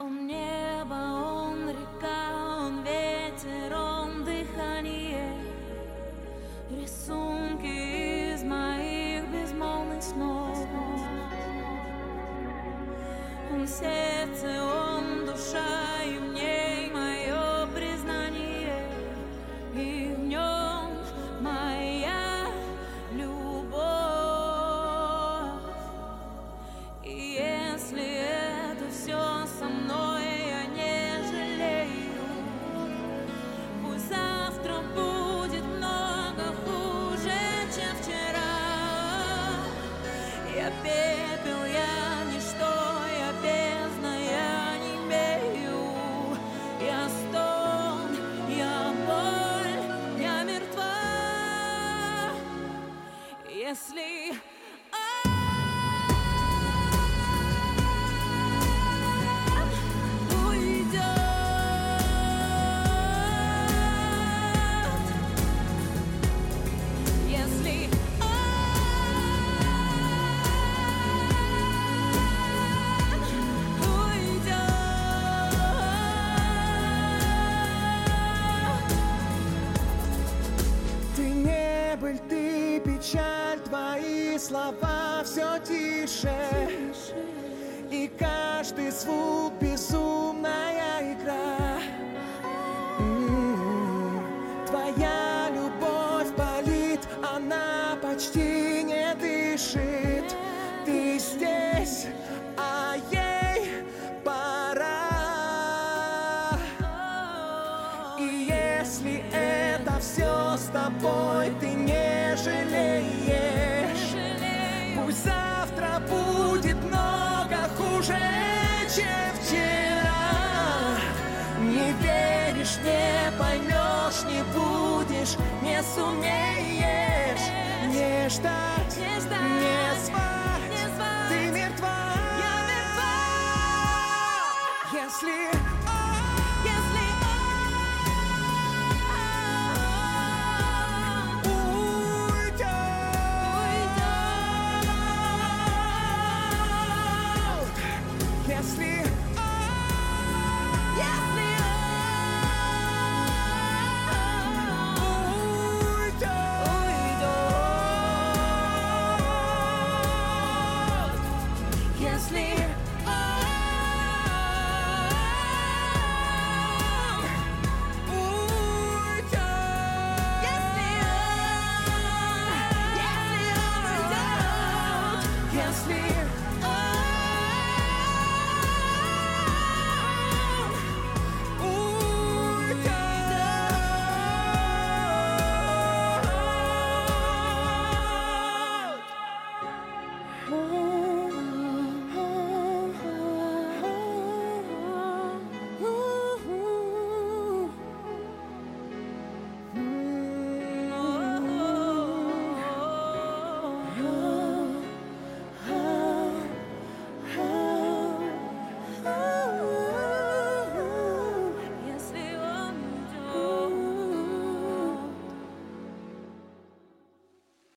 Он небо, он река, он ветер, он дыхание, рисунки из моих безмолвных снов. Он сердце, он душа, и в ней мое признание, и в нем моя любовь. И если это все со мной, я не жалею. Пусть завтра будет много хуже, чем вчера. Я пепел, я ничто, я бездна, я не имею. Я стон, я боль, я мертва. Если ты печаль, твои слова все тише, и каждый звук безумная игра. Твоя любовь болит, она почти не дышит. Ты здесь, а ей пора. И если это все с тобой, ты не жалеешь. Пусть завтра будет много хуже, чем вчера. Не веришь, не поймешь, не будешь, не сумеешь не ждать, не звать, ты мертва. Если Если